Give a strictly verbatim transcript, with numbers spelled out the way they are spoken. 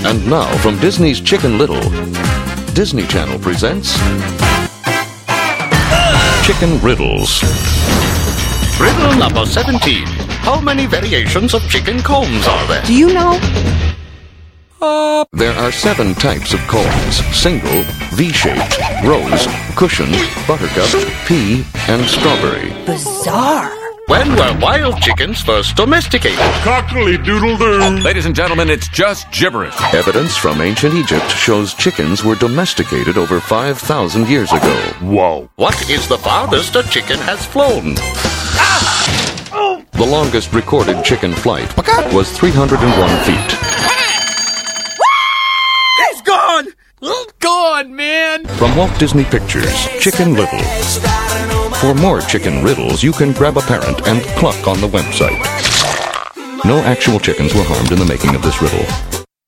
And now, from Disney's Chicken Little, Disney Channel presents Chicken Riddles. Riddle number seventeen. How many variations of chicken combs are there? Do you know? Uh, there are seven types of combs: single, V-shaped, rose, cushion, buttercup, pea, and strawberry. Bizarre. When were wild chickens first domesticated? Cockly-doodle-doo. Ladies and gentlemen, it's just gibberish. Evidence from ancient Egypt shows chickens were domesticated over five thousand years ago. Whoa. What is the farthest a chicken has flown? The longest recorded chicken flight was three hundred one feet. He's gone! Gone, man! From Walt Disney Pictures, Chicken Little. For more chicken riddles, you can grab a parent and cluck on the website. No actual chickens were harmed in the making of this riddle.